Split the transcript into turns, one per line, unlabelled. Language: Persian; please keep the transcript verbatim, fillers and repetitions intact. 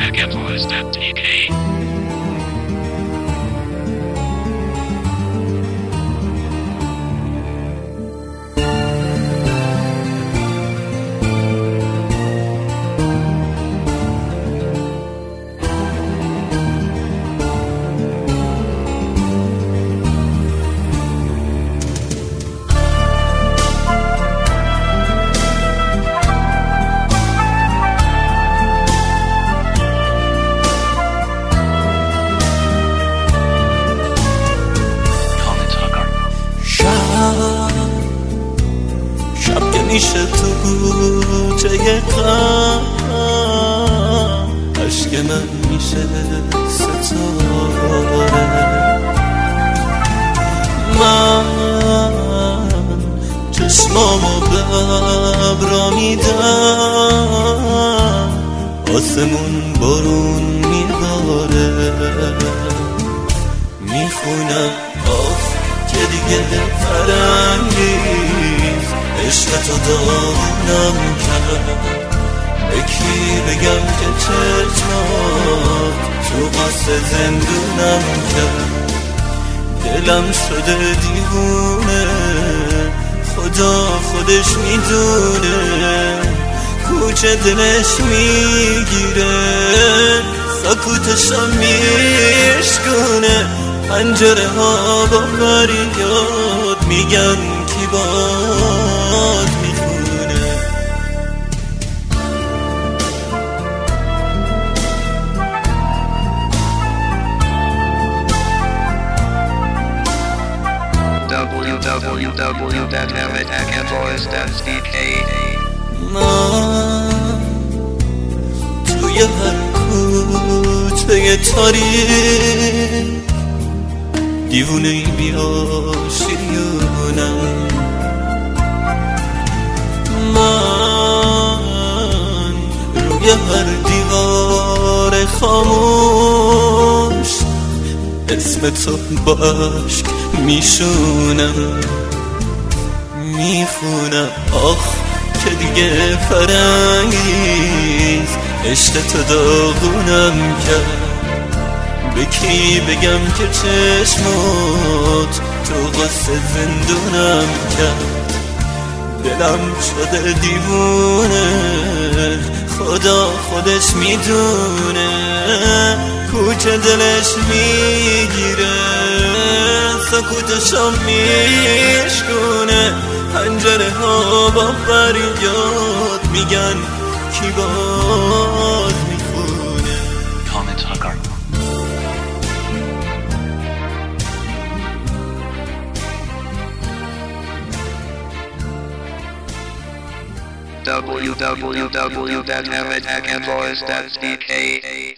www.hackandvoice.tk.
شب که میشه تو کوچه غم، عشق من میشه ستاره. من چشمامو به ابرا میدم، آسمون بارون میباره. میخونم آف که دیگه فرنگیز عشق تو داغونم کرد. به کی بگم که چشمات تو قصد زندونم کرد. دلم شده دیوونه، خدا خودش میدونه. کوچه دلش میگیره، سکوتشم میشکونه. پنجره ها با فریاد میگن کی باد میخونه.
www.hackandvoice.tk.
من توی هر کوچه تاریک دیوونه بیاشیونم. من روی هر دیوار خاموش اسم تو با عشق میشونم. میخونم آخ که دیگه فرنگیز عشق تو داغونم کرد. به کی بگم که چشمات تو قصد زندونم کرد. دلم شده دیوونه، خدا خودش میدونه. کوچه دلش میگیره، سکوتشم میشکونه. پنجره ها با فریاد میگن کی باز میخونه.
Comment Hacker. www.hackandvoice.tk.